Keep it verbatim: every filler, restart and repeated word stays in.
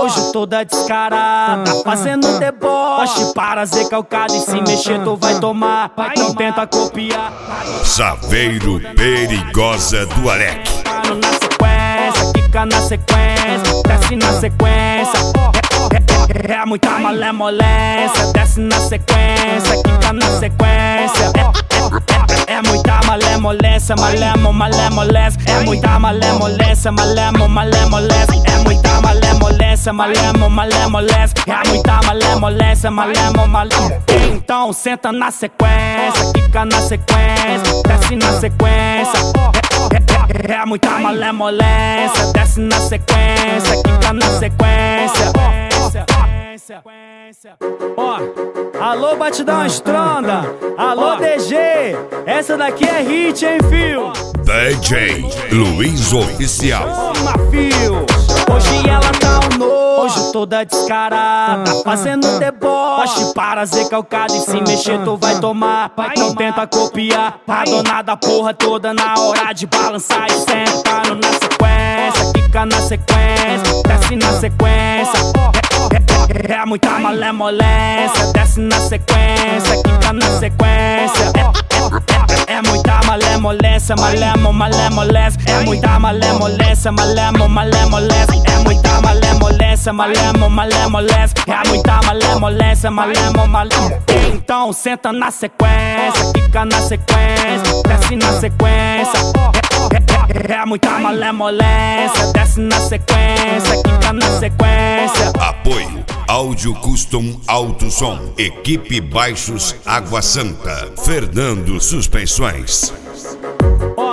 Hoje toda descarada, fazendo deboche. Para ser calcado e se mexer tu vai tomar. Não tenta copiar. Chaveiro Perigosa do Alec. Na sequência, quica na sequência, desce na sequência. É, é, é muita malemolência, desce na sequência, quica na sequência. É, é, é, é muita malemolência, malemo, malemolência. É muita malemolência, malemo, malemolência. É muita malemolência, malemo, malemolência. É muita malemolência, malemo, malemolência. Então senta na sequência, quica na sequência, desce na sequência. É, é, é muita malemolência, desce na sequência, quica na sequência. Ó, oh, alô Batidão Estronda, alô D G, essa daqui é hit, hein, fio? D J Luiz Oficial. Toma, fio. Hoje ela tá um nojo, hoje toda descarada, fazendo deboche. Para ser calcado e se mexer tu vai tomar. Não tenta copiar, a dona da porra toda na hora de balançar e sentando na sequência, quica na sequência, desce na sequência. É, é, é muita malemolência, desce na sequência, quica na sequência. É, é, é, é muita malemolência, malemo, malemolência. É muita malemolência, malemo, malemolência. É muita malemolência, malemo, malemolência. É muita malemolência, malemo, malemolência. Então senta na sequência, quica na sequência, desce na sequência. É, é, é muita malemolência, desce na sequência, quica na sequência. Apoio Áudio Custom Alto Som, Equipe Baixos Água Santa, Fernando Suspensões.